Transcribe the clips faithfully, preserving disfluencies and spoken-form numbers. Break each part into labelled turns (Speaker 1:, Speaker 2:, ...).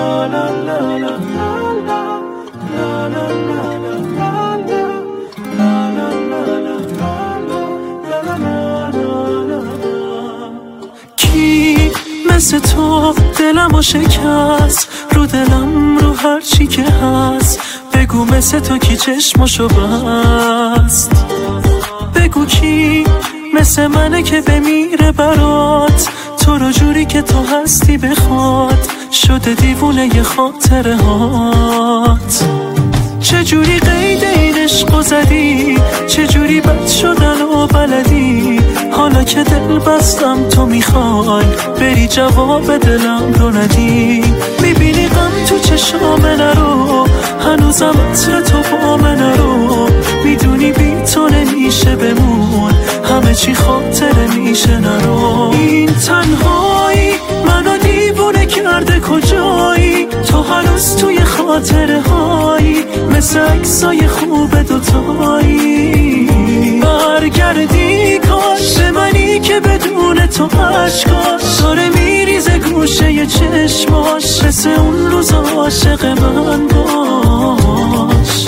Speaker 1: کی مثل تو دلمو شکست، رو دلم رو هر چی که هست. بگو مثل تو کی چشمشو بست، بگو کی مثل منه که بمیره برات، تو رو جوری که تو هستی بخواد، شده دیوونه ی خاطره هات. چجوری قید این عشقو زدی، چجوری بد شدن و بلدی، حالا که دل بستم تو میخوای بری جواب دلم رو ندی. میبینی غم تو چشام نرو، هنوزم عطر تو با من نرو، میدونی بی تو نمیشه بمون، همه چی خاطره میشه نرو. این تنهایی منو دیوونه کرده، کجایی تو هنوز توی خاطره هایی، مثل عکسای خوب دوتایی. برگردی کاش به منی که بدون تو عشقاش داره میریزه گوشه ی چشماش، مثل اون روز عاشق من باش.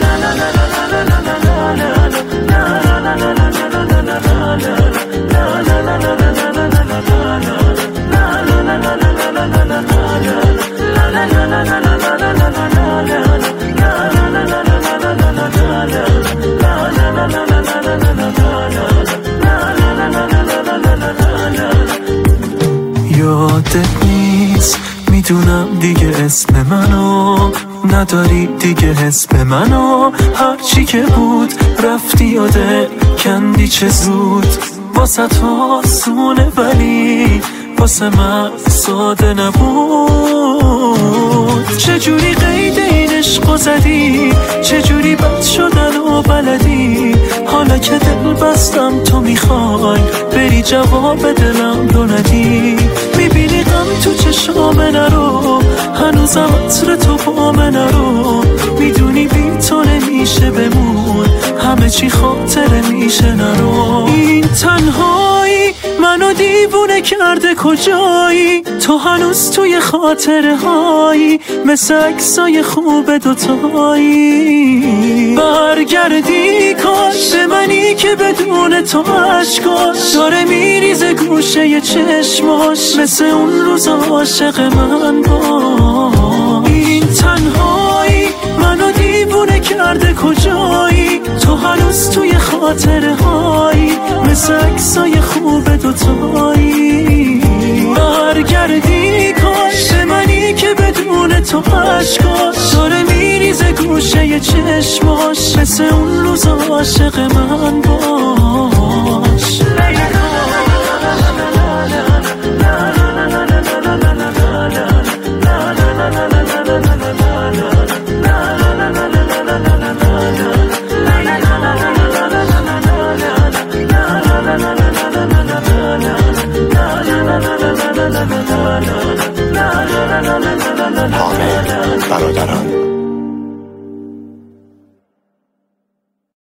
Speaker 1: یادت نیست میدونم دیگه اسم منو نداری، دیگه حس به منو، هرچی که بود رفتی یاده کندی چه زود. واسه تو آسونه ولی واسه من ساده نبود. چجوری قید این عشقو زدی، چجوری بد شدن و بلدی، حالا که دل بستم تو میخوای بری جواب دلم رو ندی. میبینی غم تو چشام نرو، هنوزم عطر تو با من نرو، میدونی بی تو نمیشه بمون، همه چی خاطره میشه نرو. این تنهایی منو دیوونه کرده، کجایی تو هنوز توی خاطره هایی، مثل عکسای خوب دوتایی. برگردی کاش به منی که بدون تو عشقاش داره میریزه گوشه ی چشماش، مثل اون روز عاشق من باش. این تنهایی منو دیوونه کرده، کجایی تو هنوز توی خاطره هایی، مثل عکسای خوب دوتایی. برگردی کاش به منی که بدون تو عشقاش داره میریزه گوشه ی چشماش، مثل اون روز عاشق من باش.
Speaker 2: حامد برادران.